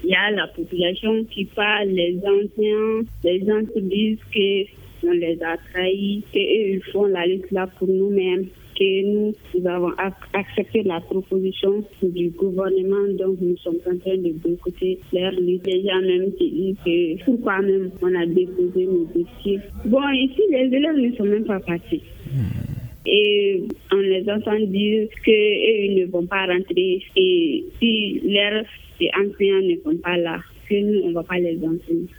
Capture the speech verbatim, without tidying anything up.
Il y a la population qui parle, les anciens, les gens qui disent qu'on les a trahis, qu'eux font la lutte là pour nous-mêmes, que nous, nous avons accepté la proposition du gouvernement, donc nous sommes en train de boycotter leur lutte. Les gens même qui disent que pourquoi même on a déposé nos dossiers. Bon, ici, les élèves ne sont même pas partis. Et on les entend dire qu'ils ne vont pas rentrer. Et si leurs enseignants ne sont pas là, que nous, on ne va pas les enseigner.